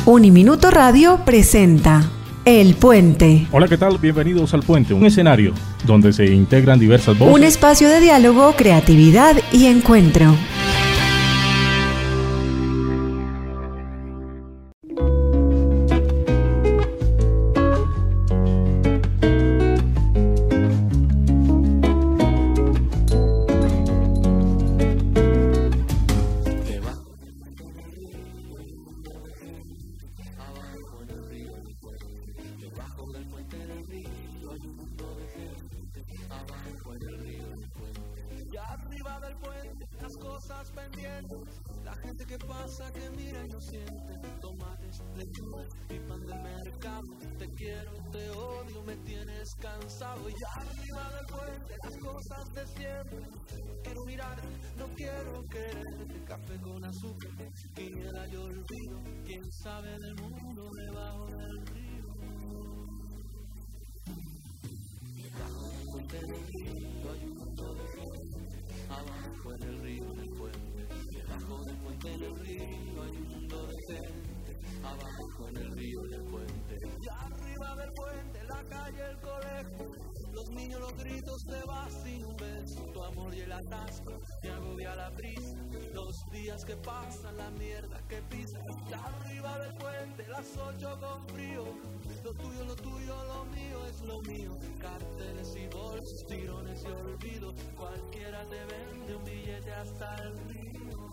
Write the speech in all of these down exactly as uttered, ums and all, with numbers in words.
Uniminuto Radio presenta El Puente. Hola, ¿qué tal? Bienvenidos al Puente, un escenario donde se integran diversas voces. Un espacio de diálogo, creatividad y encuentro. La gente que pasa, que mira y no siente. Tomates, lechugas y pan del mercado. Te quiero, te odio, me tienes cansado. Y arriba del puente las cosas de siempre. Quiero mirar, no quiero quererte. Café con azúcar, quiniela y olvido. Quién sabe del mundo debajo del río. Debajo del puente del río hay un mundo de gente. Abajo en el río, en el puente. Debajo del puente en el río hay un mundo de gente. Abajo en el río y el puente. Y arriba del puente la calle, el colegio. Los niños, los gritos, te vas sin un beso. Tu amor y el atasco te agobia la prisa. Los días que pasan, la mierda que pisas. Y arriba del puente las ocho con frío. Lo tuyo, lo tuyo, lo mío es lo mío. Carteles y bolsos, tirones y olvido. Cualquiera te vende un billete hasta el río.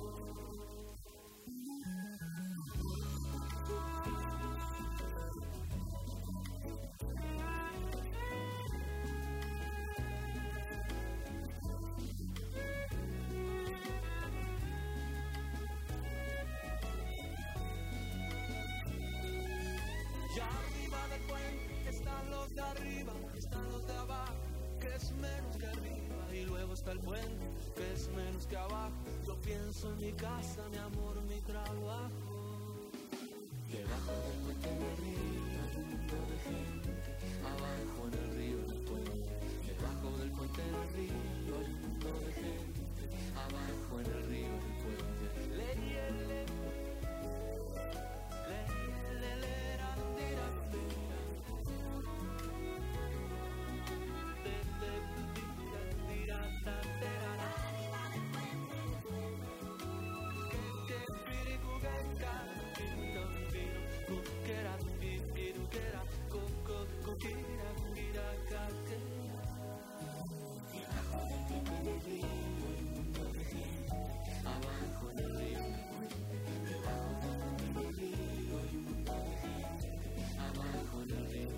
Y arriba del puente están los de arriba, están los de abajo, que es menos que arriba. Y luego está el puente, que es menos que abajo. Yo pienso en mi casa, mi amor, mi trabajo. Debajo del puente en el río hay un mundo de gente. Abajo en el río, en el puente. Debajo del puente en el río hay un mundo de gente. Abajo en el río, en el puente. Leyele, leyele. Abajo en el río, debajo del río hay un mundo de gente. Abajo en el río.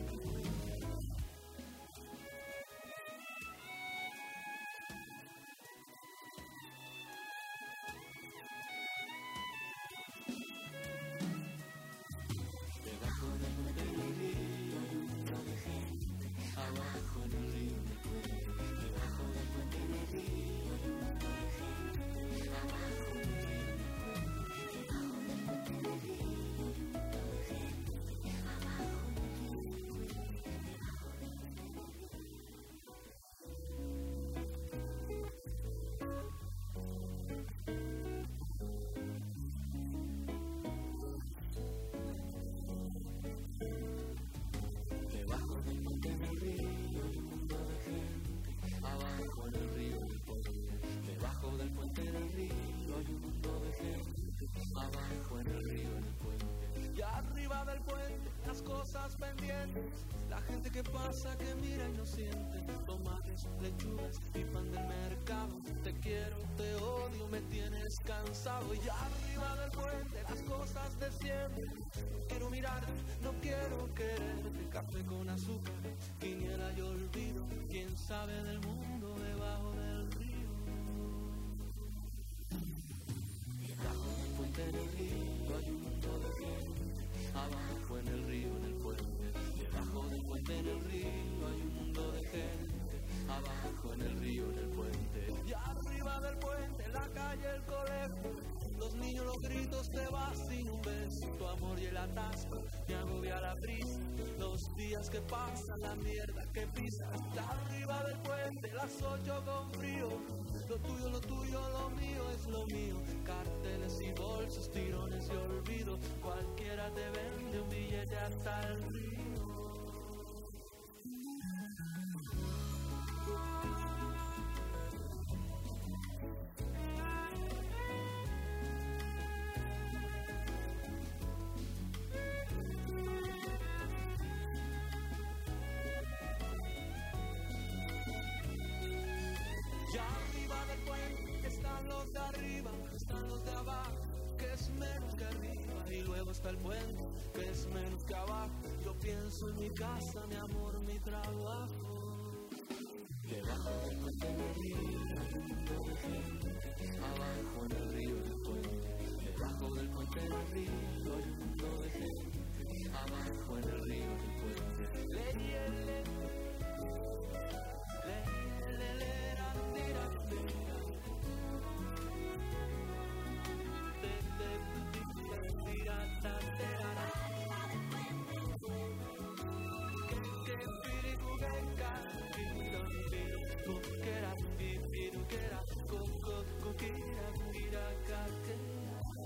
Debajo del puente del río hay un mundo de gente. Abajo en el río, debajo del puente del río hay un mundo de gente. Abajo en el río, debajo del puente del río hay un mundo de gente. Abajo en el río, debajo del puente del río. Debajo del puente en el río hay un mundo de gente. Abajo en el río y el puente. Debajo del puente en el río hay un mundo de gente. Abajo en el río y el puente. Y arriba del puente las cosas pendientes. La gente que pasa, que mira y no siente. Tomates, lechugas y pan del mercado. Te quiero, te odio, me tienes cansado. Y arriba del puente las cosas de siempre. Quiero mirar, no quiero quererte. Café con azúcar, quiniela y olvido. Quién sabe del mundo debajo del río. Debajo del puente en el río hay un mundo de gente. Abajo en el río, en el puente. Debajo del puente en el río hay un mundo de gente. Abajo en el río, en el puente. Y arriba del puente la calle, el colegio. Los niños, los gritos, te vas sin un beso. Tu amor y el atasco me agobia la prisa. Los días que pasan, la mierda que pisas. Arriba del puente, las ocho con frío. Lo tuyo, lo tuyo, lo mío es lo mío. Carteles y bolsos, tirones y olvido. Cualquiera te ve hasta el río. Y arriba del puente están los de arriba, están los de abajo, que es menos que arriba. Y luego está el puente, que es menos que abajo. Yo pienso en mi casa, mi amor, mi trabajo. Debajo del puente en el río hay un mundo de gente. Abajo en el río del puente. Debajo del puente en el río hay un mundo de gente. Abajo en el río del puente. Le, le, le, le, le, le, ra, di, ra, di, ra. De, de, di, di, ra, da, de, ra, ra. Que, que, piricu, que, ca, piro, piro, que, ra, pi, piru, que, ra, co, co, co, que, ra, pira, ca, que.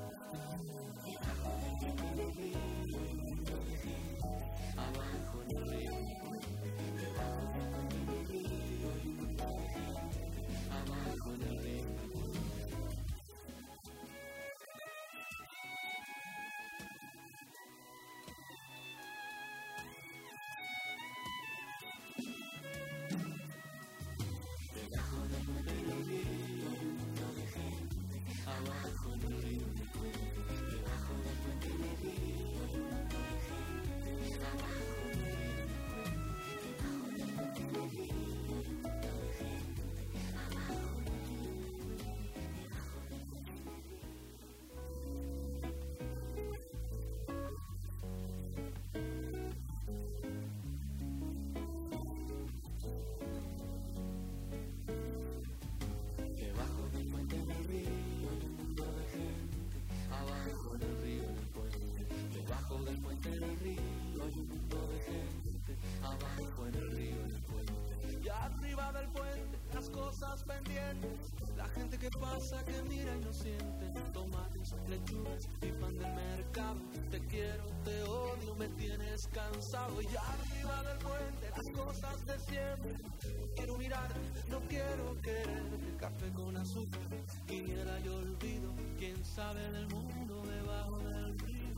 Abajo en el río, debajo del río, abajo en el río. Debajo del puente en el río hay un mundo de gente. Abajo en el río del puente. Debajo del puente en el río hay un mundo de gente. Abajo en el río del puente. Debajo del puente en el río hay un mundo de gente. Abajo en el río del puente. Debajo del puente en el río. Debajo del puente en el río hay un mundo de gente. Abajo en el río del puente. Debajo del puente en el río hay un mundo de gente. Abajo en el río del puente. Y arriba del puente las cosas pendientes. La gente que pasa, que mira y no siente. Tomates, lechugas y pan del mercado. Te quiero, te odio, me tienes cansado. Y arriba del puente las cosas de siempre. Quiero mirar, no quiero querer. Café con azúcar, quiniela y olvido. Quién sabe del mundo debajo del río.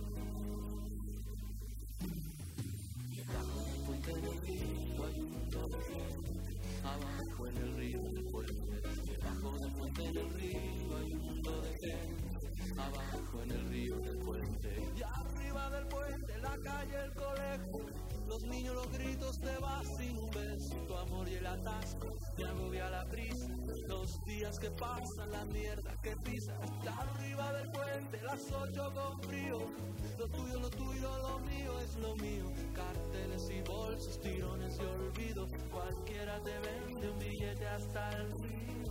Debajo del puente en el río hay un mundo de gente. Abajo en el río del puente. Debajo del puente en el río hay un mundo de gente. Abajo en el río del puente. Y arriba del puente la calle, el colegio. Los niños, los gritos, te vas sin un beso. Tu amor y el atasco me agobia la prisa. Los días que pasan, la mierda que pisa. Está arriba del puente, las ocho con frío. Lo tuyo, lo tuyo, lo mío es lo mío. Carteles y bolsos, tirones y olvido. Cualquiera te vende un billete hasta el río.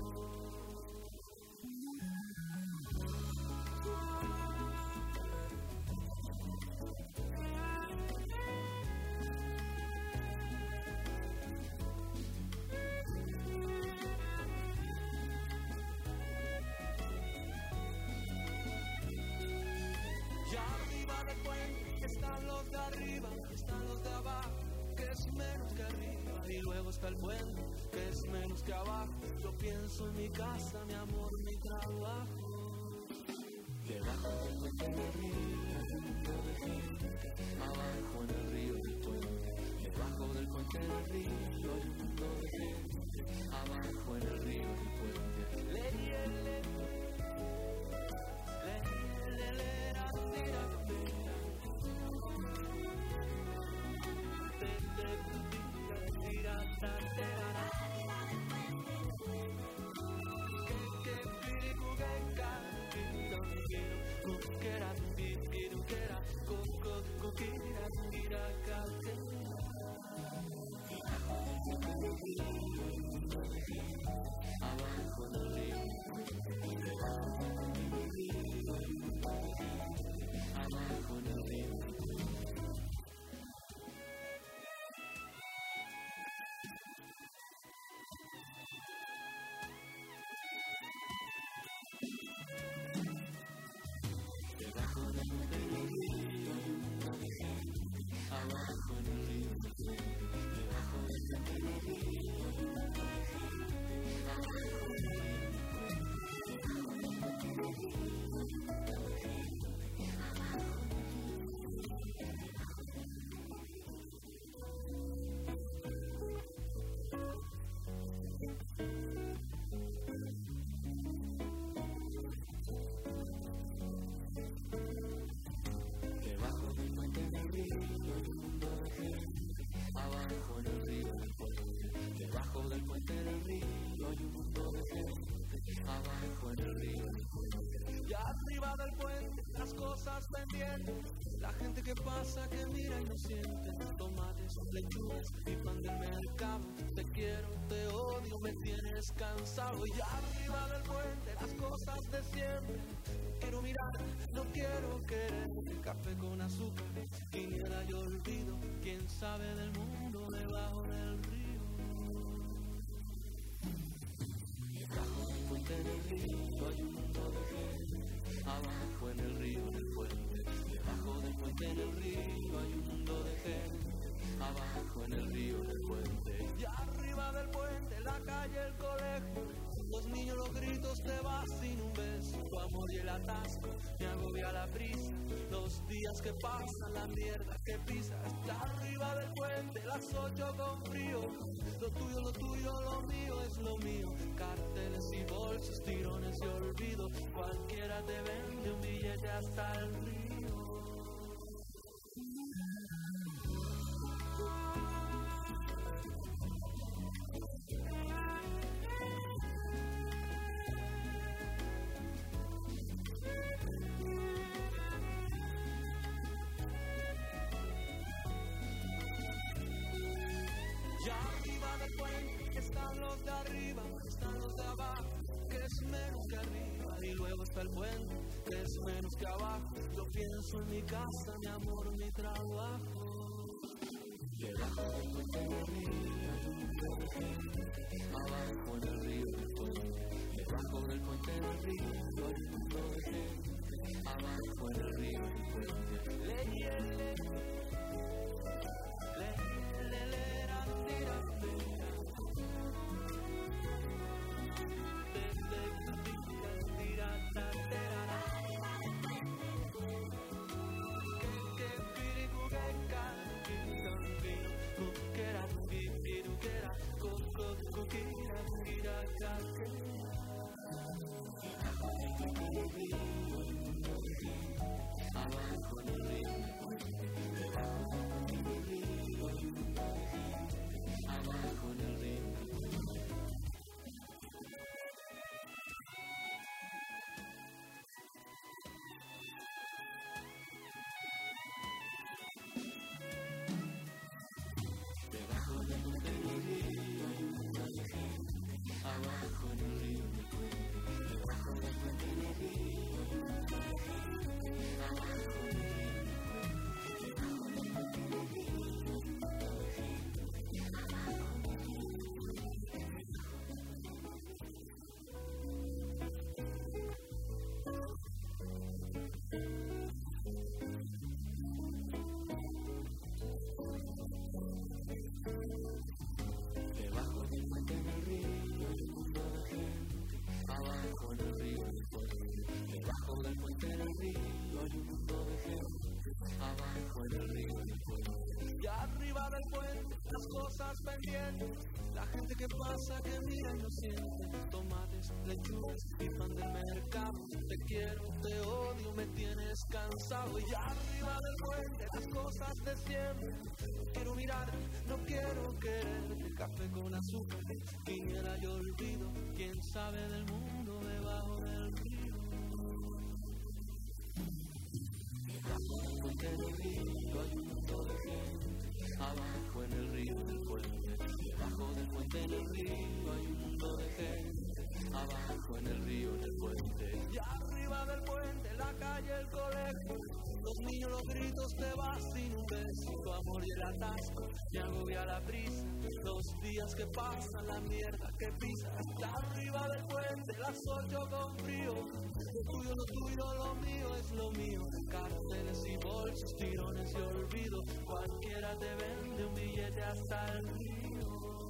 Y arriba del puente están los de arriba, están los de abajo, que es menos que arriba. Y luego está el puente, que es menos que abajo. Yo pienso en mi casa, mi amor, mi trabajo. Debajo del puente en el río hay un mundo de gente. Abajo en el río del puente. Debajo del puente en el río hay un mundo de gente. Abajo en el río del puente. Le, le, le, le, le, le, ra, di, ra, di, ra. De, de, di, ra, da, de, ra, ra. Que, que, piricu, que, ca, piro, piro, que, ra, pi, piru, arriba del puente, las cosas pendientes, la gente que pasa, que mira y no siente, tomates, lechugas y pan del mercado, te quiero, te odio, me tienes cansado. Y arriba del puente, las cosas de siempre, quiero mirar, no quiero querer, café con azúcar, quiniela y olvido, quién sabe del mundo debajo del río. Debajo del puente en el río hay un mundo de gente, abajo en el río en el puente. Debajo del puente en el río hay un mundo de gente, abajo en el río en el puente. Y arriba del puente, la calle, el colegio, los niños, los gritos, te vas sin un beso, tu amor y el atasco, me agobia la prisa, los días que pasan, la mierda que pisas. Está arriba del puente, las ocho con frío, lo tuyo, lo tuyo, lo mío es lo mío, carteles y bolsos, tirones y olvido, cualquiera te vende un billete hasta el río. Y arriba del puente están los de arriba, están los de abajo, que es menos que arriba. Y luego está el puente, que es menos que abajo. Yo pienso en mi casa, mi amor, mi trabajo. Debajo del puente en el río hay un mundo de gente, abajo en el río en el puente. Debajo del puente en el río hay un mundo de gente, abajo en el río en el puente. Le, le, le, le, le, le. Abajo en el río, abajo en el río. Debajo del puente en el río hay un mundo de gente, abajo en el río me cuento. Debajo del puente en el río hay un mundo de gente, abajo en el río me cuento. Debajo del puente en el río hay un mundo de gente, abajo en el río me Debajo del puente en el río hay un mundo de gente, abajo en el río me cuento. Debajo del puente en el río hay un mundo de gente, abajo en el río me cuento. Y arriba del puente, las cosas pendientes, la gente que pasa, que mira y no siente, tomates, lechugas y pan del mercado, te quiero, te odio, me tienes cansado. Y arriba del puente, las cosas de siempre, quiero mirar, no quiero quererte, café con azúcar, quiniela y olvido, quién sabe del mundo debajo del río. Debajo del puente en el río hay un mundo de gente, abajo en el río del puente. Debajo del puente en el río hay un mundo de gente, abajo en el río del puente. Y arriba del puente, la calle, el colegio, los niños, los gritos, te vas sin un beso, tu amor y el atasco, me agobia la prisa, los días que pasan, la mierda que pisas. Está arriba del puente, las ocho con frío, lo tuyo, lo tuyo, lo mío es lo mío, carteles y bolsos, tirones y olvido, cualquiera te vende un billete hasta el río.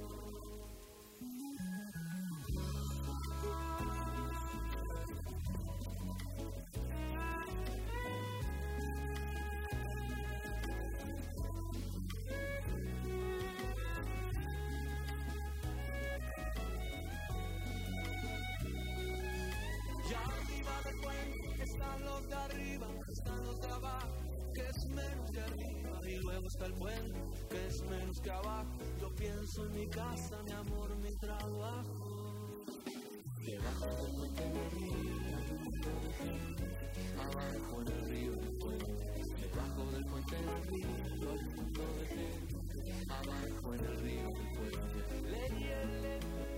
Están los de arriba, están los de abajo, que es menos que arriba. Y luego está el puente, que es menos que abajo. Yo pienso en mi casa, mi amor, mi trabajo. Debajo del puente en el río hay un mundo de gente, abajo en el río, en el puente, debajo del puente en el río hay un mundo de gente, abajo en el río, en el puente. Le, le, le,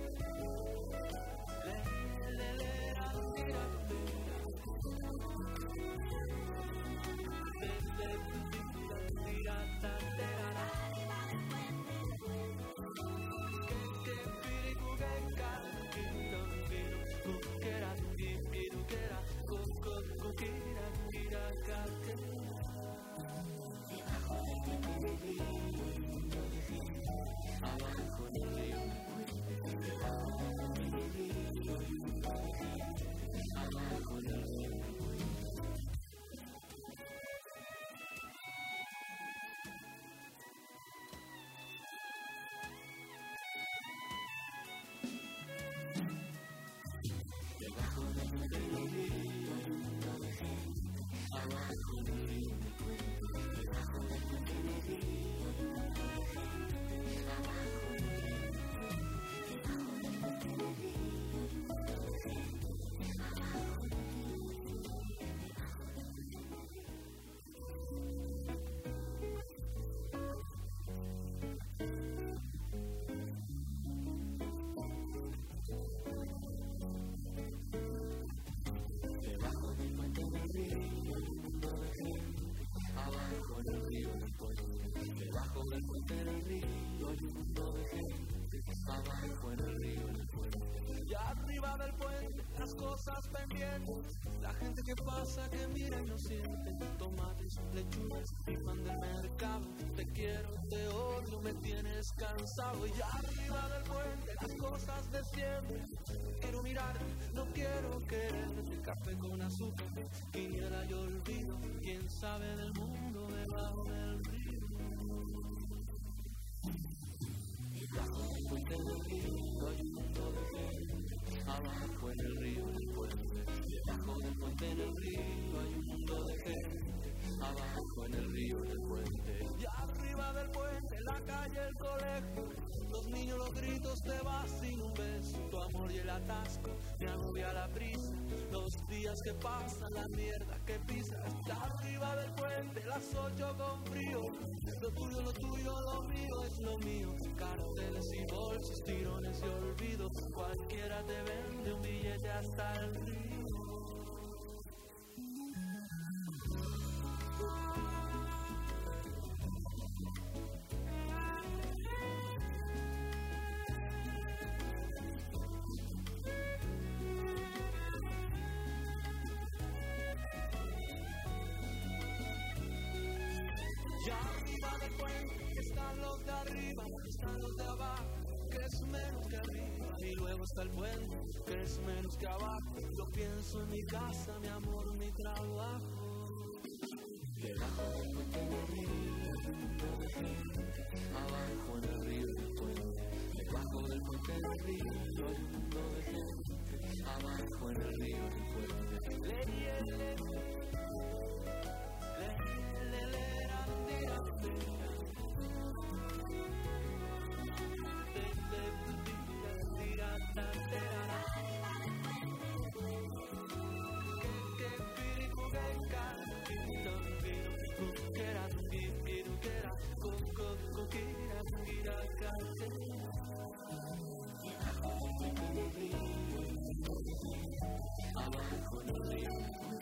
le, le, le, la, tira, tira. Le, le, tira, tira, ta, tira, la. Que, que, piricu, que, ca, quiro, quiro, cuquera, quiro, quera, cuco, cuquira, quira, ca, quera. Debajo del puente del río, abajo en el río, debajo del puente del río, abajo en el río. Debajo del puente del río hay un mundo de gente, abajo en el río, en el puente, debajo del puente del río hay un mundo de gente, abajo en el río, debajo del puente del río hay un mundo de gente, abajo en el río, debajo del puente del río. Debajo del puente del río hay un mundo de gente, abajo en el río, en el puente, debajo del puente del río hay un mundo de gente, abajo en el río, en el puente. Y arriba del puente las cosas pendientes, la gente que pasa, que mira y no siente, tomates, lechugas y pan del mercado, te quiero, te odio, me tienes cansado. Y arriba del puente las cosas de siempre, quiero mirar, no quiero querer, café con azúcar, quiniela y olvido, quién sabe del mundo debajo del río. Debajo del puente del río hay un mundo de gente, abajo en el río, en el puente, debajo del puente del río hay un mundo de gente, abajo en el río, en el puente. Y arriba del puente la calle, el colegio, los niños, los gritos, te vas sin un beso, tu amor y el atasco, me agobia la prisa, los días que pasan, la mierda que pisas. Arriba del puente las ocho con frío, lo tuyo, lo tuyo, lo mío es lo mío, carteles y bolsos, tirones y olvido, cualquiera te vende un billete hasta el río. Y arriba del puente están los de arriba, están los de abajo, que es menos que arriba. Y luego está el puente, que es menos que abajo. Yo pienso en mi casa, mi amor, mi trabajo. Debajo del puente del río hay un mundo de gente, abajo en el río, en el puente. Debajo del puente del río hay un mundo de gente, abajo en el río, en el puente. Le, le, le, le, le, le. Abajo en el río,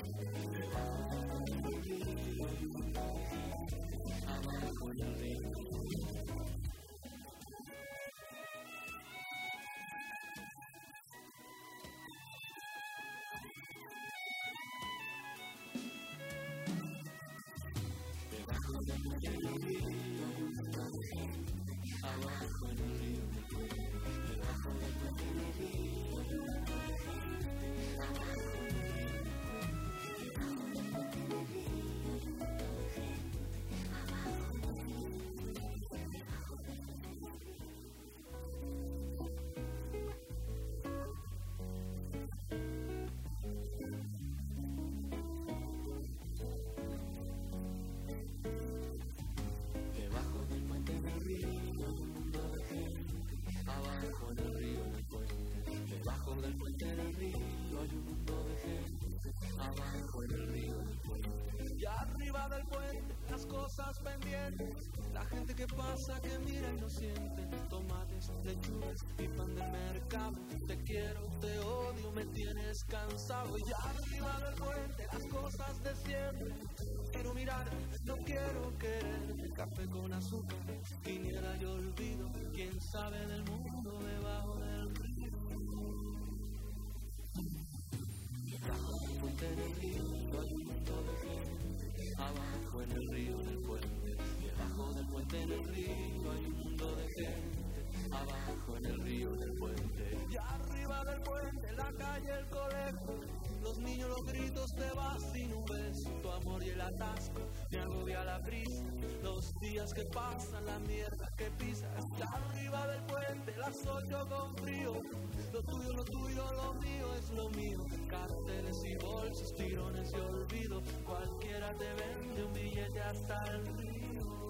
abajo en el río. Debajo del puente del río hay un mundo de gente, abajo en el río, en el puente. Debajo del puente del río hay un mundo de gente, abajo en el río, en el puente. Debajo del puente del río hay un mundo de gente, abajo en el río, en el puente. Debajo del puente del río. Debajo del puente del río hay un mundo de gente, abajo en el río, en el puente. Debajo del puente del río hay un mundo de cosas pendientes, la gente que pasa, que mira y no siente, tomates, lechugas y pan del mercado. Te quiero, te odio, me tienes cansado. Y arriba del puente las cosas de siempre. Quiero mirar, no quiero querer, café con azúcar, quiniela y olvido. Quién sabe del mundo debajo del río. Debajo del puente en el río hay un mundo de gente. Abajo en el río, en el puente. Debajo del puente en el río hay un mundo de gente. Abajo en el río, en el puente. Y arriba del puente, la calle, el colegio. Los niños, los gritos, te vas sin un beso. Tu amor y el atasco me agobia la prisa. Los días que pasan, la mierda que pisas. Y arriba del puente, las ocho con frío. Lo tuyo, lo tuyo, lo mío es lo mío. Carteles y bolsos, tirones y olvido. Cualquiera te vende un billete hasta el río.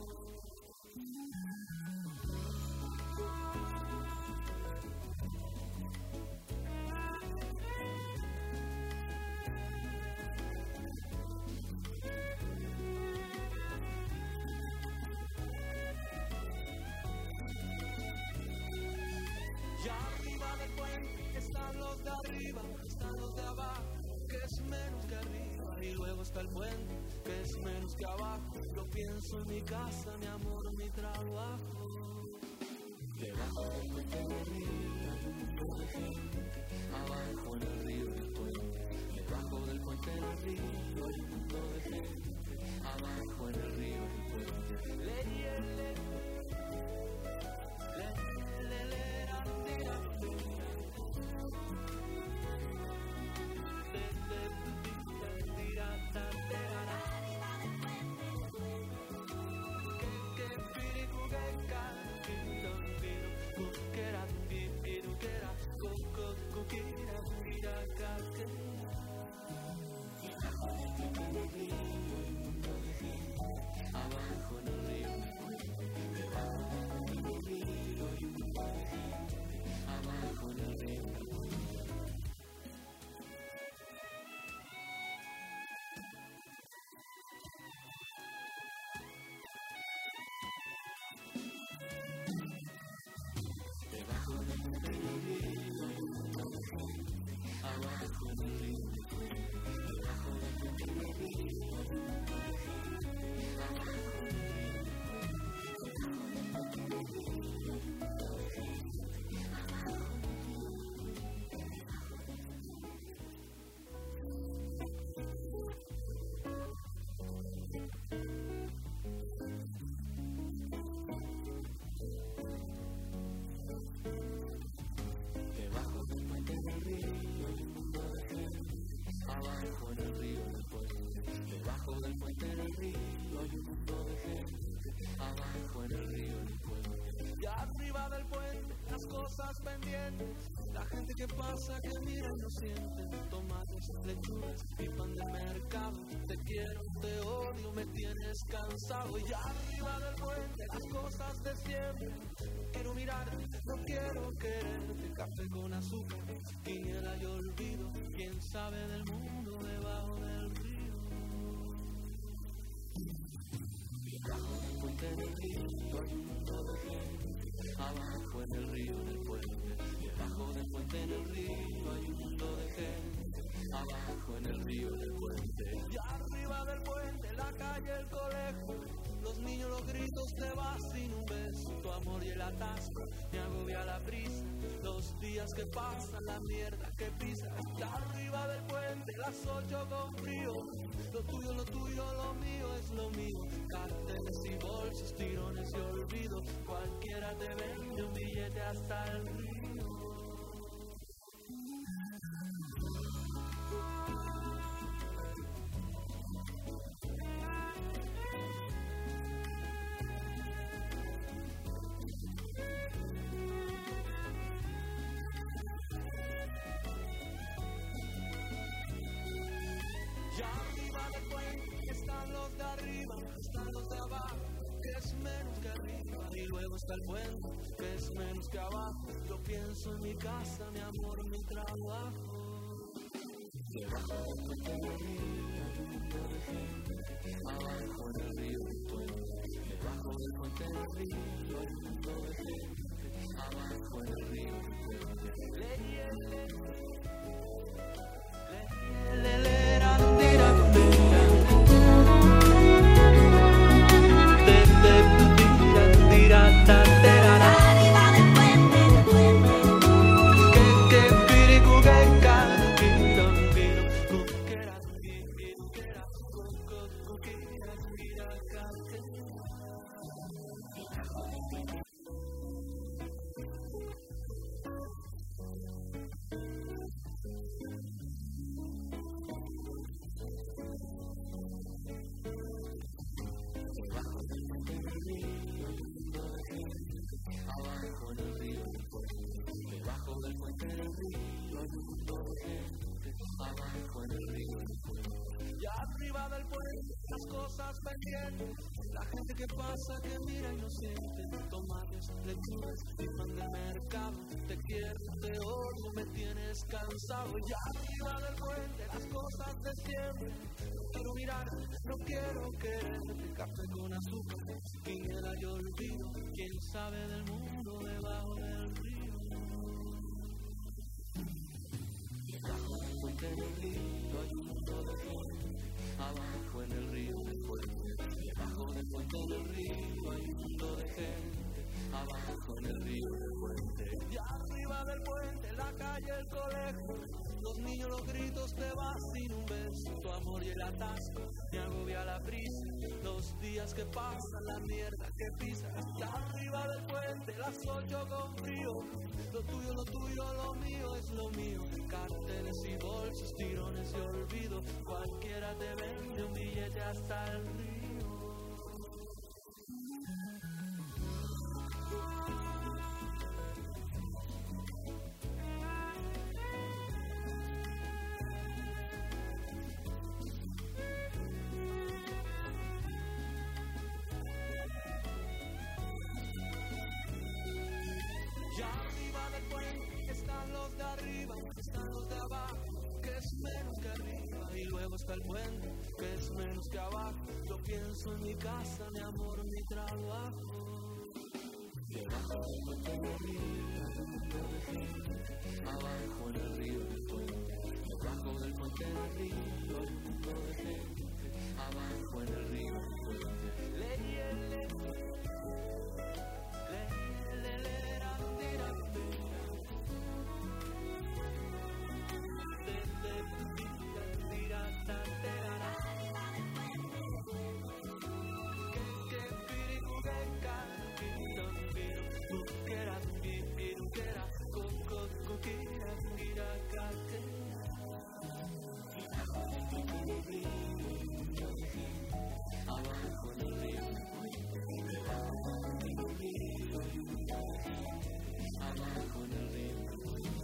Y arriba del puente están los de arriba, están los de abajo, que es menos que arriba. Y luego está el puente, que es menos que abajo. Yo pienso en mi casa, mi amor, mi trabajo. Debajo del puente en el río hay un mundo de gente. Abajo en el río, en el puente. Debajo del puente en el río hay un mundo de gente. Abajo en el río, en el puente. Le, le, le, le, le, le. Abajo en el río, debajo del río hay un mundo de gente. Abajo en el río. Debajo del puente en el río hay un mundo de gente. Abajo en el río. Debajo del puente en el río hay un mundo de gente. Abajo en el río. Debajo del puente en el río hay un mundo de gente. Abajo en el río, en el puente. Debajo del puente en el río hay un mundo de gente. Abajo en el río, en el puente. Y arriba del puente las cosas pendientes. La gente que pasa, que mira y no siente. Tomates, lechugas y pan del mercado. Te quiero, te odio, me tienes cansado. Y arriba del puente las cosas de siempre. Quiero mirar, no quiero quererte. Café con azúcar, quiniela y olvido. Quién sabe del mundo debajo del río. Debajo del puente en el río hay un mundo de gente. Abajo en el río, en el puente. Debajo del puente en el río hay un mundo de gente. Abajo en el río, en el puente. Y arriba del puente la calle, el colegio. Los niños, los gritos, te vas sin un beso. Tu amor y el atasco me agobia la prisa. Los días que pasan, la mierda que pisas. Y arriba del puente las ocho con frío. Lo tuyo, lo tuyo, lo mío es lo mío. Carteles y bolsos, tirones y olvido. Cualquiera te vende un billete hasta el río. Y arriba del puente están los de arriba, están los de abajo, que es menos que arriba. Y luego está el puente, que es menos que abajo. Yo pienso en mi casa, mi amor, mi trabajo. Debajo del puente en el río hay un mundo de gente. Abajo en el río el río hay un mundo de gente, abajo en el río el puente. Leyele, leyele, randira, randira, de de randira, randira, arriba del puente, del puente. Que que piricu que can, piro, piro, cuquera, piro, quera, coco, coquera, mira, cante. Abajo en el río del puente, debajo del puente del río hay un mundo de gente, abajo en el río del puente. Y arriba del puente las cosas pendientes, la gente que pasa, que mira inocente, tomates, lechugas y pan del mercado, te quiero, te odio, me tienes cansado. Y arriba del puente las cosas de siempre, no quiero mirar, no quiero querer, café con azúcar, quiniela y olvido, quién sabe del mundo debajo del río. Debajo del puente del río hay un mundo de gente, abajo en el río del puente. Debajo del puente del río hay un mundo de gente, abajo en el río del puente. Y arriba del puente la calle, el colegio, los niños, los gritos, te vas sin un beso, tu amor y el atasco, me agobia la prisa, los días que pasan, la mierda que pisas. Y arriba del puente las ocho con frío, lo tuyo, lo tuyo, lo mío es lo mío, carteles y bolsos, tirones y olvido, cualquiera te vende un billete hasta el río. Y arriba del puente están los de arriba, están los de abajo, que es menos que arriba. Y luego está el puente, que es menos que abajo. Yo pienso en mi casa, mi amor, mi trabajo. Debajo del puente del río hay un mundo de gente, abajo en el río del puente. Debajo del puente del río hay un mundo de gente, abajo en el río del puente. Leyele, leyele, randira, randira, de de randira, randira, que que piricu que can, piro, piro, cuquera, piro, quera, coco, coquera, mira, cante. Abajo en el río del puente, debajo en el río hay un mundo de gente, abajo en el río del puente.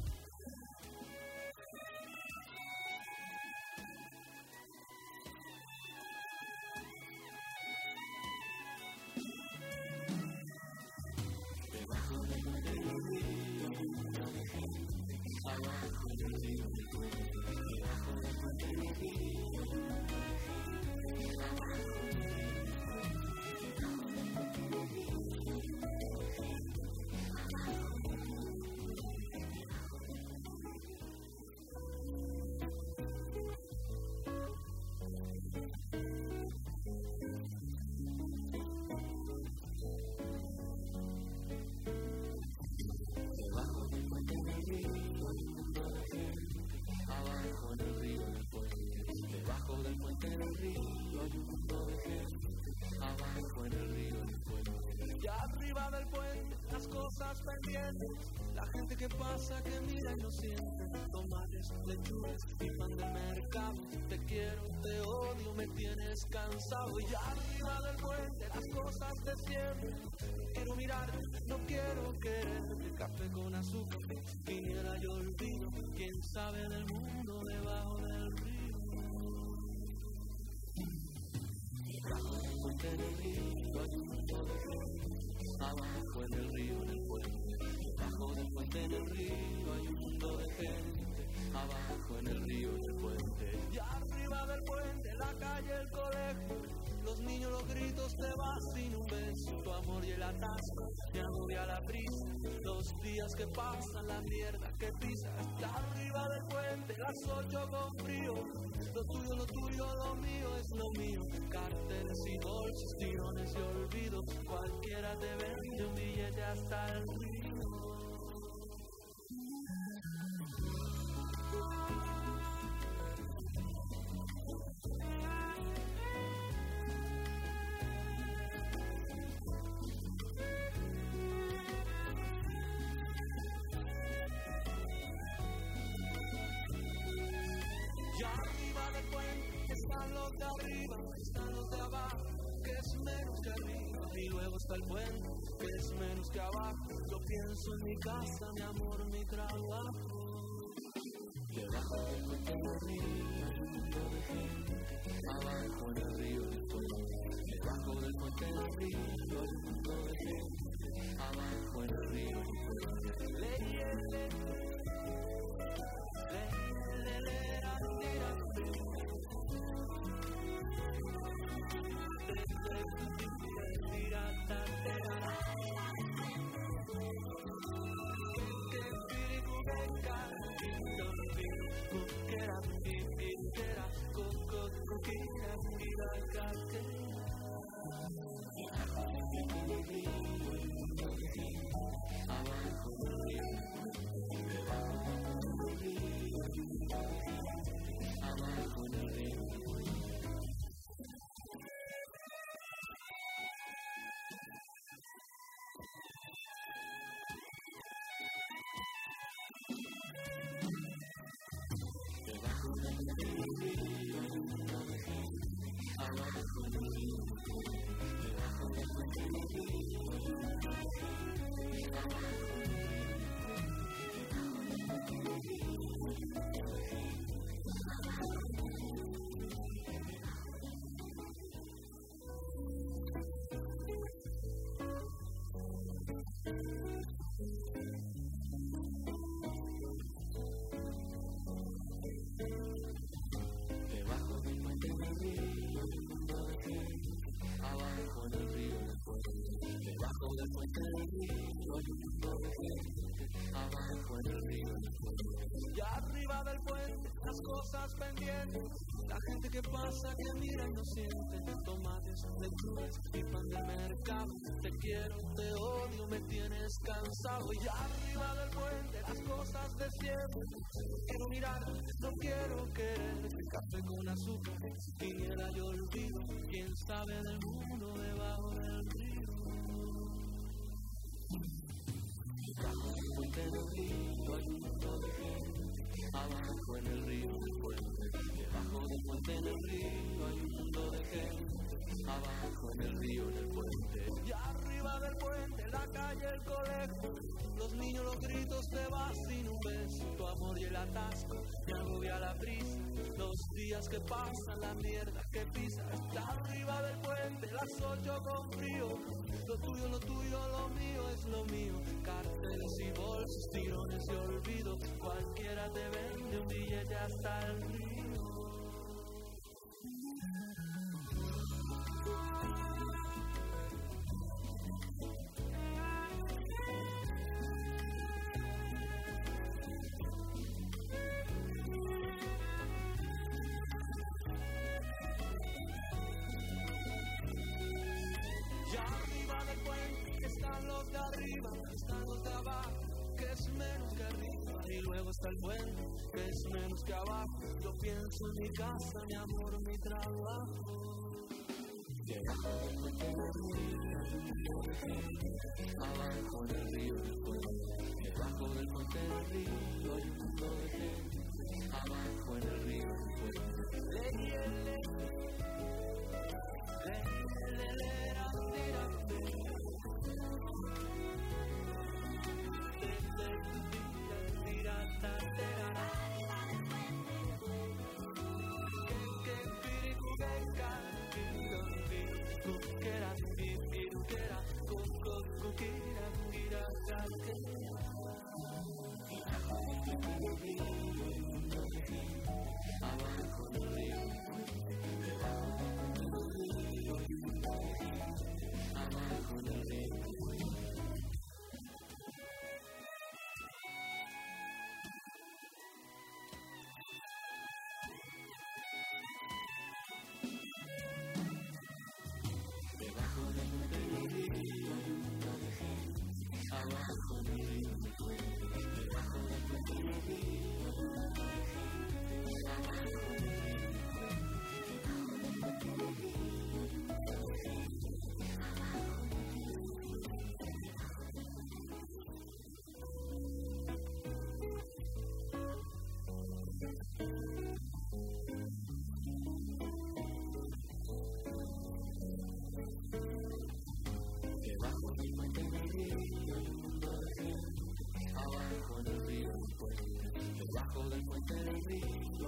Debajo del puente del río hay un mundo de gente, abajo en el río del puente. Debajo del puente del río hay un mundo de gente, abajo en el río del puente. Debajo del puente del río hay un mundo de gente, abajo en el río del puente. Debajo del puente del río hay un mundo de gente, abajo en el río del puente. Y arriba del puente las cosas pendientes, la gente que pasa, que mira y no siente, tomates, lechugas y pan del mercado, te quiero, te odio, me tienes cansado. Y arriba del puente las cosas de siempre, quiero mirar, no quiero querer, café con azúcar, quiniela y olvido, quién sabe del mundo debajo del río. Debajo del puente del río hay un mundo de gente, abajo en el río del puente. Debajo del puente del río hay un mundo de gente, abajo en el río del puente. Y arriba del puente la calle, el colegio, los niños, los gritos, te vas sin un beso, tu amor el atasco, me agobia la prisa. Los días que pasan, la mierda que pisa. Está arriba del puente, las ocho con frío. Lo tuyo, lo tuyo, lo mío es lo mío. Carteles y bolsos, tirones y olvido. Cualquiera te vende un billete hasta el río. Y arriba del puente están los de arriba, están los de abajo, que es menos que arriba. Y luego está el puente, que es menos que abajo. Yo pienso en mi casa, mi amor, mi trabajo. Debajo del puente del río hay un mundo de gente. Abajo en el río del puente. Debajo del puente del río hay un mundo de gente. Abajo en el río del puente. Leyele, leyele, y arriba del puente las cosas pendientes. La gente que pasa, que mira y no siente. Tomates, lechugas y pan del mercado. Te quiero, te odio, me tienes cansado. Y arriba del puente las cosas de siempre. Quiero mirar, no quiero querer. Café con azúcar, quiniela y olvido. Quién sabe del mundo debajo del río. Debajo del puente del río hay un mundo de gente. Abajo en el río del puente. Debajo del puente en el río hay un mundo de gente. Abajo en el río del puente. Y arriba del puente la calle, el colegio. Los niños, los gritos, te vas sin un beso. Tu amor y el atasco, me agobia la prisa. Los días que pasan, la mierda que pisa. Está arriba del puente, las ocho con frío. Lo tuyo, lo tuyo, lo mío es lo mío. Carteles y bolsos, tirones y olvido. Cualquiera te vende un billete hasta el río. Y arriba del puente están los de arriba, están los de abajo, que es menos que arriba. Y luego está el puente, que es menos que abajo. Yo pienso en mi casa, mi amor, mi trabajo. Debajo del puente del río hay un mundo de gente. Abajo en el río del puente. Debajo del puente del río hay un mundo de gente. Abajo en el río del puente. Leyele, leyele, abajo en el río, debajo del río, abajo en el río.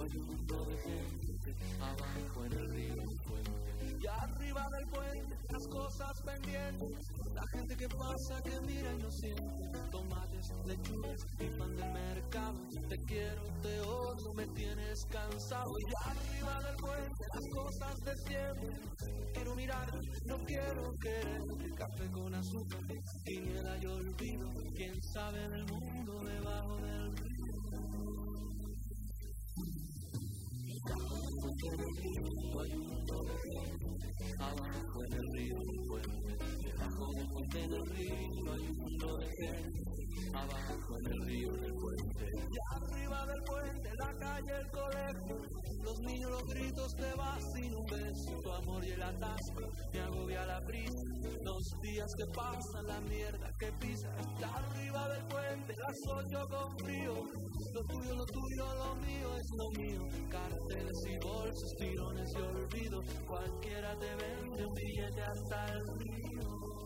hay un mundo de gente, abajo en el río el puente. Y arriba del puente las cosas pendientes, la gente que pasa, que mira y no siente. Tomates, lechugas y pan del mercado, te quiero, te odio, me tienes cansado. Y arriba del puente las cosas de siempre, quiero mirar, no quiero querer. Café con azúcar, quiniela y olvido, quién sabe del mundo debajo del río. Abajo en el río hay un mundo de gente, abajo en el río el puente. Debajo del puente en el río hay un mundo de gente, abajo en el río el puente. Y arriba del puente la calle, el colegio, los niños, los gritos, te vas sin un beso. Tu amor y el atasco me agobia la prisa, los días que pasan, la mierda que pisa. Está arriba del puente, las ocho con frío. Lo tuyo, lo tuyo, lo mío es lo mío. Carteles y bolsos, tirones y olvido, cualquiera te vende un billete hasta el río.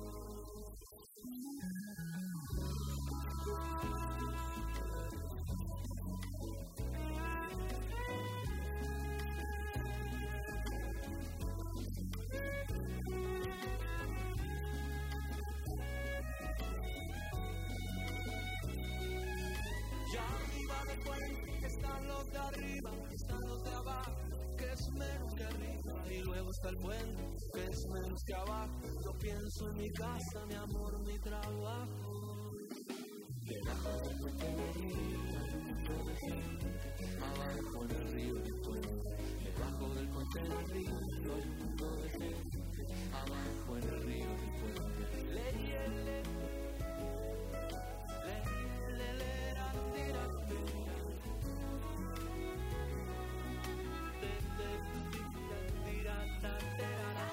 Y arriba del puente están los de arriba, están los de abajo, que es menos que arriba. Y luego está el puente, que es menos que abajo. Yo pienso en mi casa, mi amor, mi trabajo. Debajo del puente en el río hay un mundo de gente, abajo en el río el puente. Debajo del puente en el río hay un mundo de gente, abajo en el río el puente. Le, le, le, le, le, le, ra, tira, tira. Te, te, tira, tira, ta, tira, ra.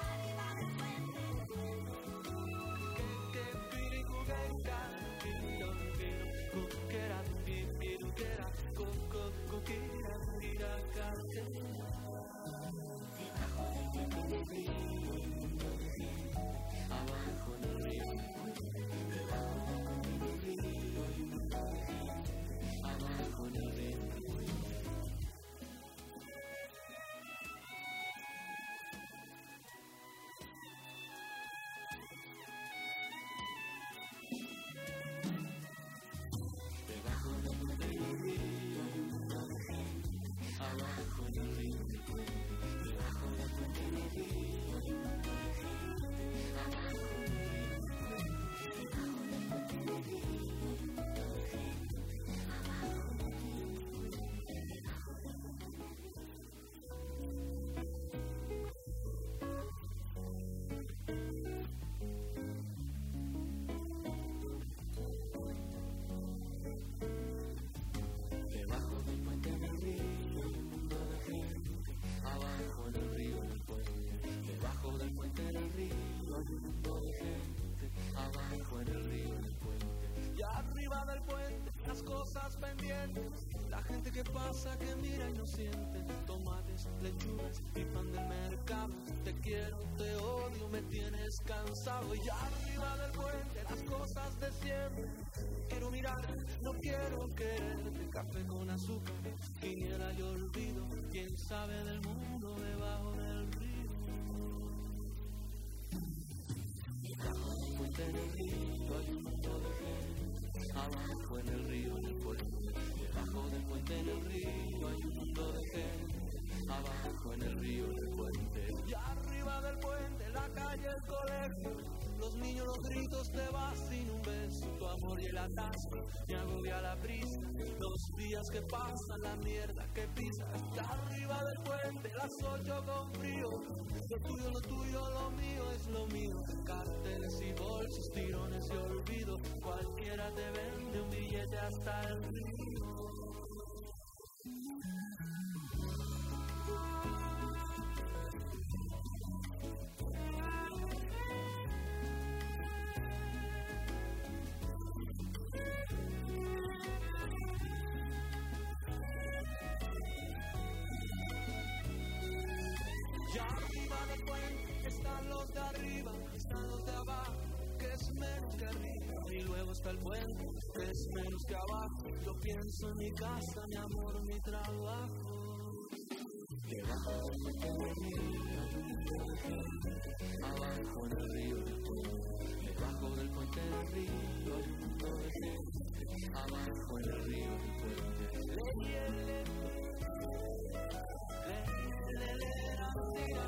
Que, que, piricu, que, ca, piro, piro, cuquera, pi, piruquera, co, co, cuquera, tira, cartera. Debajo del puente en el río hay un mundo de gente, abajo en el río el puente. Debajo del puente en el río hay un mundo de gente, abajo en el río el puente. Debajo del puente en el río hay un mundo de gente, abajo en el río el puente. Debajo del puente en el río hay un mundo de gente, abajo en el río el puente. Debajo del puente en el río hay un mundo de gente, abajo en el río el puente. Debajo del puente en el río. Debajo del puente en el río hay un mundo de gente, abajo en el río el puente. Debajo del puente en el río hay un mundo de gente, abajo en el río el puente. Y arriba del puente las cosas pendientes, la gente que pasa, que mira y no siente. Tomates, lechugas y pan del mercado, te quiero, te odio, me tienes cansado. Y arriba del puente las cosas de siempre, quiero mirar, no quiero quererte. Café con azúcar, quiniela y olvido, quién sabe del mundo debajo del río. Debajo del puente en el río hay un mundo de gente, abajo en el río en el puente. Debajo del puente en el río hay un mundo de gente, abajo en el río en el puente. Y arriba del puente la calle, el colegio, los niños, los gritos, te vas sin un beso. Tu amor y el atasco me agobia la prisa, los días que pasan, la mierda que pisa. Está arriba del puente las ocho con frío, lo tuyo, lo tuyo, lo mío es lo mío. Carteles y bolsos, tirones y olvido, cualquiera te vende un billete hasta el río. Y arriba del puente están los de arriba, están los de abajo, que es menos que arriba. Y luego está el puente, que es menos que abajo. Yo pienso en mi casa, mi amor, mi trabajo. Debajo del puente del río hay un mundo de gente, abajo en el río del puente. Debajo del puente del río hay un mundo de gente, abajo en el río del puente. Leyele, leyele, la tira,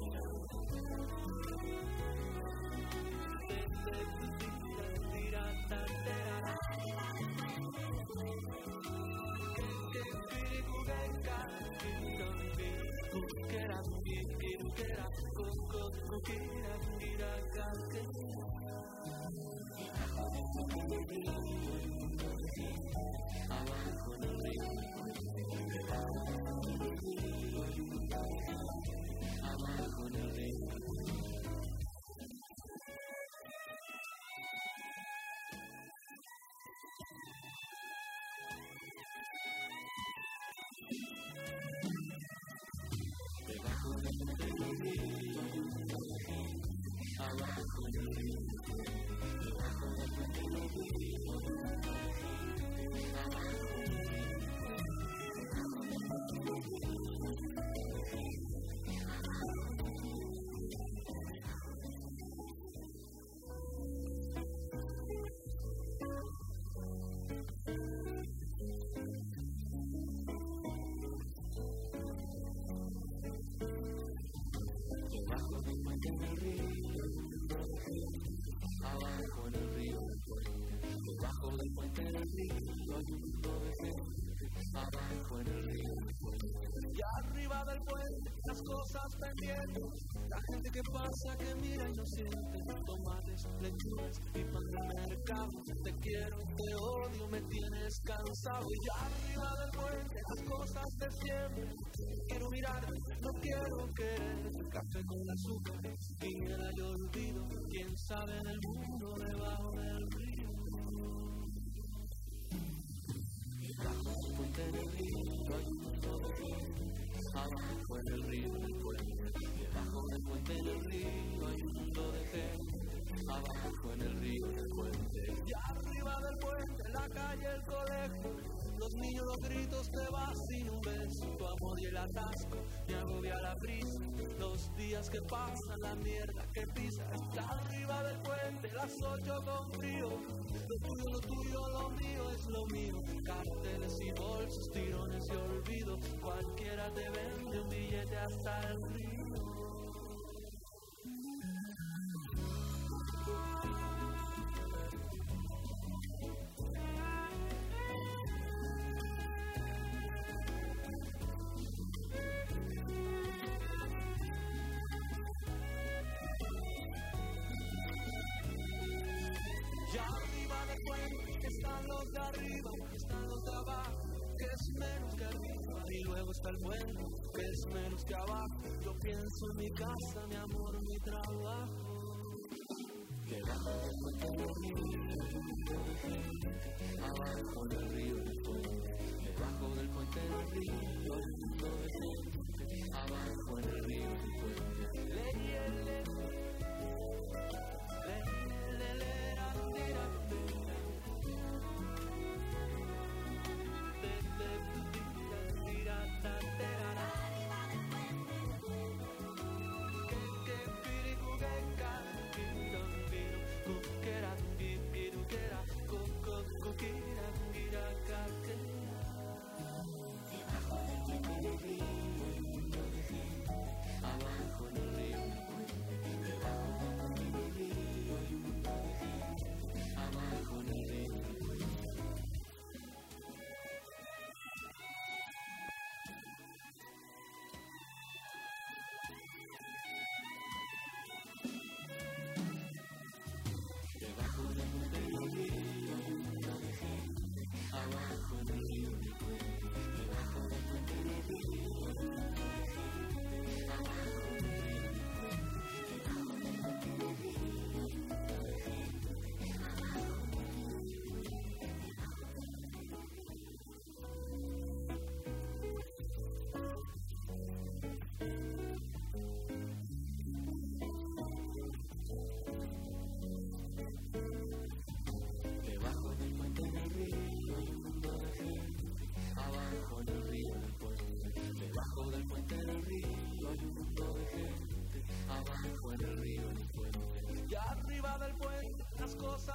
tira, tira, tira, abajo en el río, abajo en el río. Debajo del puente del río hay un mundo de gente, abajo en el río. Debajo del puente del río hay un mundo de gente, abajo en el río. Debajo del puente del río, abajo en el río del puente. Debajo del puente del río hay un mundo de gente, abajo en el río del puente. Y arriba del puente las cosas pendientes, la gente que pasa, que mira y no siente. Tomates, lechugas y pan del mercado. Te quiero, te odio, me tienes cansado. Y arriba del puente las cosas de siempre. Quiero mirarte, no quiero querer. Café con azúcar, viniera y olvido. Quién sabe en el mundo debajo del río. Debajo del puente del río hay un mundo de gente, abajo en el río del puente. Debajo del puente del río hay un mundo de gente, abajo en el río del puente. Y arriba del puente la calle, el colegio, los niños, los gritos, te vas sin un beso. Tu amor y el atasco me agobia la prisa. Los días que pasan, la mierda que pisa. Está arriba del puente, las ocho con frío. Lo tuyo, lo tuyo, lo mío es lo mío. Carteles y bolsos, tirones y olvido. Cualquiera te vende un billete hasta el río. Y arriba del puente están los de arriba, están los de abajo, que es menos que arriba. Y luego está el puente, que es menos que abajo. Yo pienso en mi casa, mi amor, mi trabajo. Debajo del puente del río hay un mundo de gente, abajo en el río del puente. Debajo del puente del río hay un mundo de gente, abajo en el río del puente. Leyele, leyele, debajo del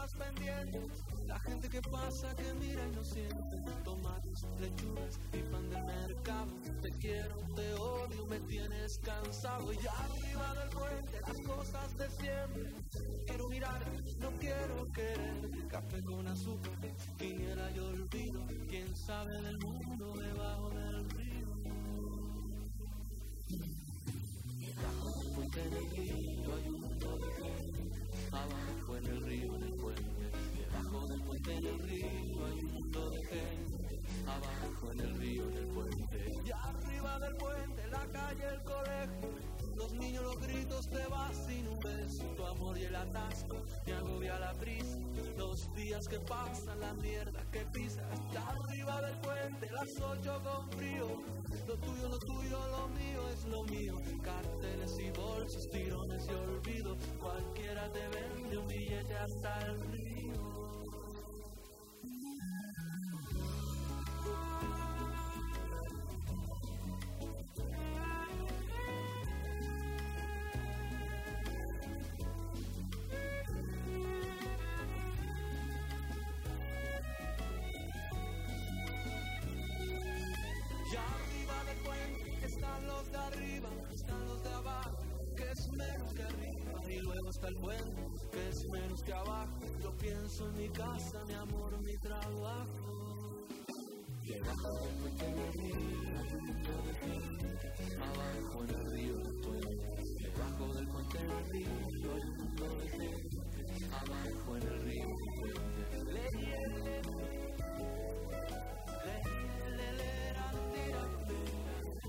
cosas pendientes, la gente que pasa, que mira y no siente, tomates, lechugas y pan del mercado. Te quiero, te odio, me tienes cansado. Y arriba del puente las cosas de siempre. Quiero mirar, no quiero querer, café con azúcar, quiniela y olvido. Quién sabe del mundo debajo del río. Debajo del puente en el río hay un mundo de gente. Abajo en el río, en el puente. Debajo del puente en el río hay un mundo de gente. Abajo en el río, en el puente. Y arriba del puente la calle, el colegio. Los niños, los gritos, te vas sin un beso. Tu amor y el atasco me agobia la prisa. Los días que pasan, la mierda que pisas. Y arriba del puente las ocho con frío. Lo tuyo, lo tuyo, lo mío es lo mío. Carteles y bolsos, tirones y olvido. Cualquiera te vende un billete hasta el río. Están los de arriba, están los de abajo, que es menos que arriba. Y luego está el puente, que es menos que abajo. Yo pienso en mi casa, mi amor, mi trabajo. Debajo del puente en el río hay un mundo de gente. Abajo en el río el puente. Debajo del puente en el río hay un mundo de gente. Abajo en el río el puente. Le, le, le, le, le, ra, tira, tira.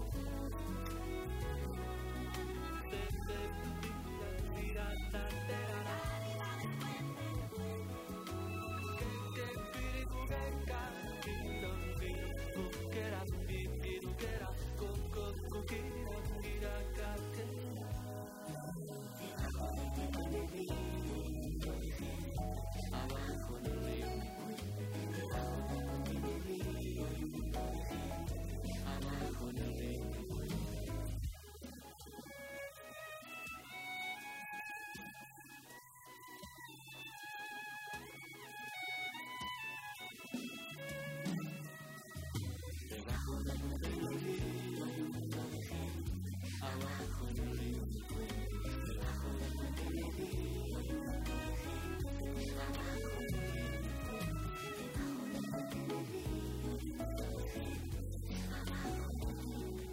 Abajo en el río, abajo en el río, abajo en el río. Debajo del puente en el río hay un mundo de gente. Abajo en el río el puente. Debajo del puente en el río hay un mundo de gente. Abajo en el río el puente. Debajo del puente en el río hay un mundo de gente. Abajo en el río el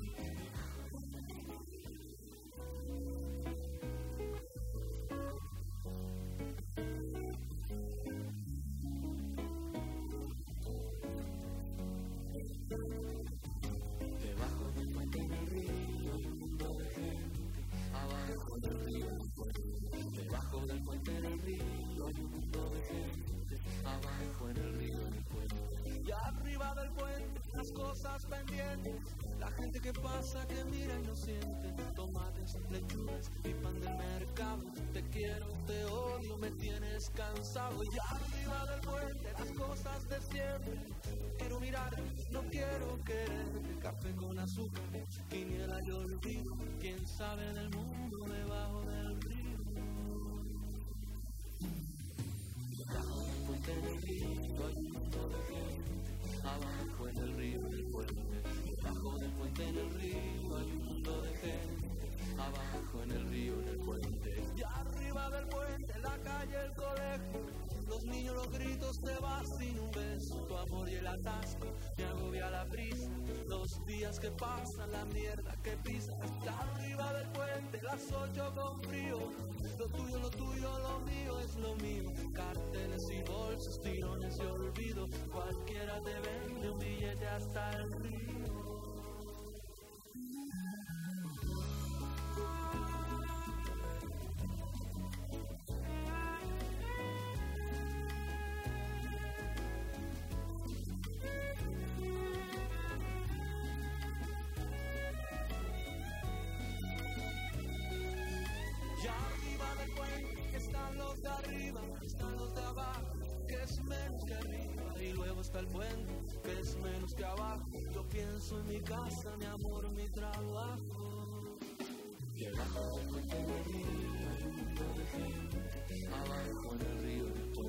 Debajo del puente en el río hay un mundo de gente. Abajo en el río el puente. Debajo del puente en el río hay un mundo de gente. Abajo en el río el puente. Y arriba del puente las cosas pendientes. La gente que pasa, que mira y no siente. Tomates, lechugas y pan del mercado. Te quiero, te odio, me tienes cansado. Y arriba del puente las cosas de siempre. Quiero mirar, no quiero querer, café con azúcar, quiniela y olvido. Quién sabe del mundo debajo del río. Debajo del puente en el río hay un mundo de gente. Abajo en el río el puente. Debajo del puente en el río hay un mundo de gente. Abajo en el río en el puente. Y arriba del puente la calle, el colegio. Los niños, los gritos, te vas sin un beso. Tu amor y el atasco me agobia la prisa. Los días que pasan, la mierda que pisas. Está arriba del puente, las ocho con frío. Lo tuyo, lo tuyo, lo mío es lo mío. Carteles y bolsos, tirones y olvido. Cualquiera te vende un billete hasta el río. Están los de arriba, están los de abajo, que es menos que arriba. Y luego está el puente, que es menos que abajo. Yo pienso en mi casa, mi amor, mi trabajo. Debajo del puente en el río hay un mundo de gente. Abajo en el río el puente.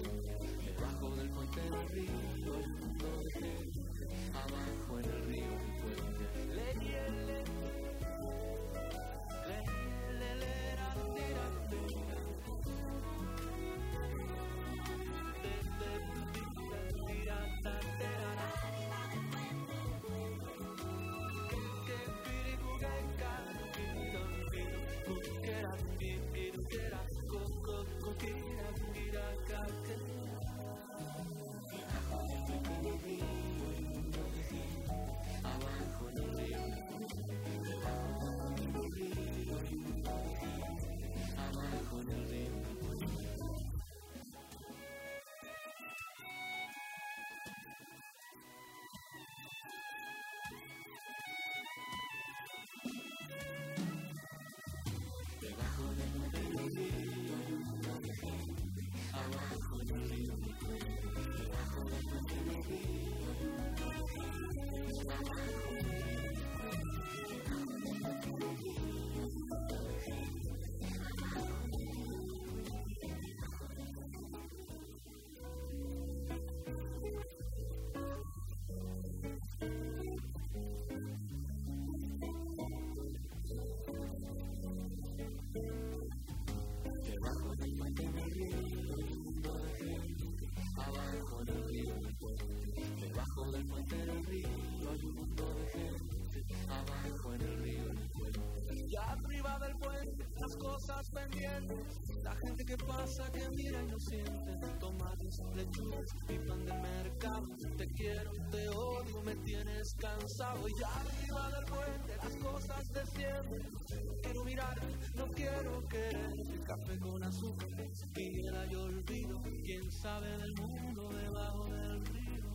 Cosas pendientes, la gente que pasa, que mira y no siente, tomates, lechugas y pan del mercado, te quiero, te odio, me tienes cansado, y ya arriba del puente las cosas descienden, quiero mirarte, no quiero quererte, café con azúcar, hiela y olvido, quién sabe del mundo debajo del río.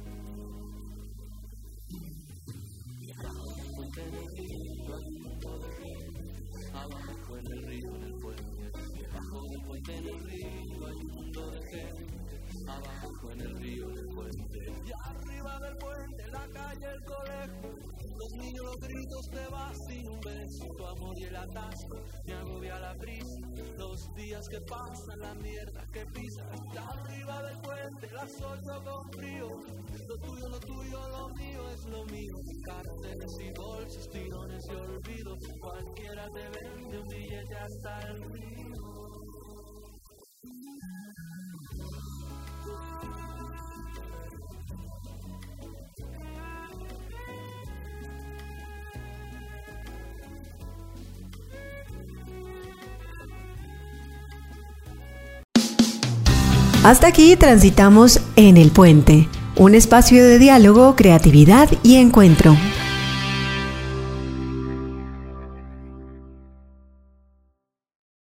Debajo del puente del río hay un mundo de gente, abajo en el río, en el puente, debajo del puente en el río hay un mundo de gente, abajo en el río, en el puente, y arriba del puente, la calle, el colegio, los niños, los gritos, te vas sin un beso, tu amor y el atasco, me agobia la prisa, los días que pasan, la mierda que pisas, y arriba del puente, la suelto con frío, lo tuyo, lo tuyo, lo mío es lo mío, carteles y bolsos, tirones y olvidos, cualquiera te vende un billete hasta el río. Hasta aquí transitamos en El Puente, un espacio de diálogo, creatividad y encuentro.